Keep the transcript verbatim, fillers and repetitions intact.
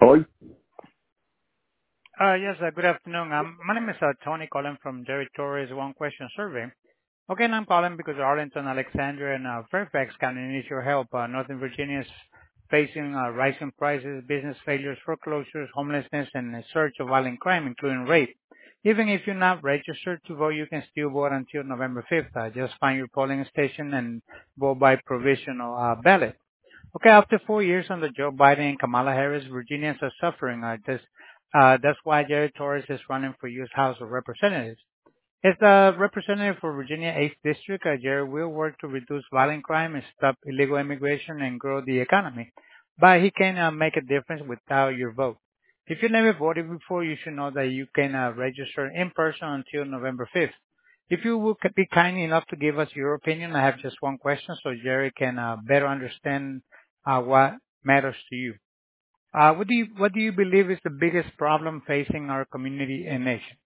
Hello? Uh Yes, uh good afternoon. Um, My name is uh Tony calling from Jerry Torres One Question Survey. Okay, and I'm calling because Arlington, Alexandria, and uh, Fairfax County needs your help. Uh, Northern Virginia is facing uh, rising prices, business failures, foreclosures, homelessness, and a surge of violent crime, including rape. Even if you're not registered to vote, you can still vote until November fifth. Uh, just find your polling station and vote by provisional uh, ballot. Okay, after four years under Joe Biden and Kamala Harris, Virginians are suffering. Uh, this, uh, that's why Jerry Torres is running for U S House of Representatives. As the representative for Virginia eighth District, uh, Jerry will work to reduce violent crime and stop illegal immigration and grow the economy. But he can uh, make a difference without your vote. If you never voted before, you should know that you can uh, register in person until November fifth. If you would be kind enough to give us your opinion, I have just one question so Jerry can uh, better understand uh, what matters to you. Uh, what do you what do you believe is the biggest problem facing our community and nation?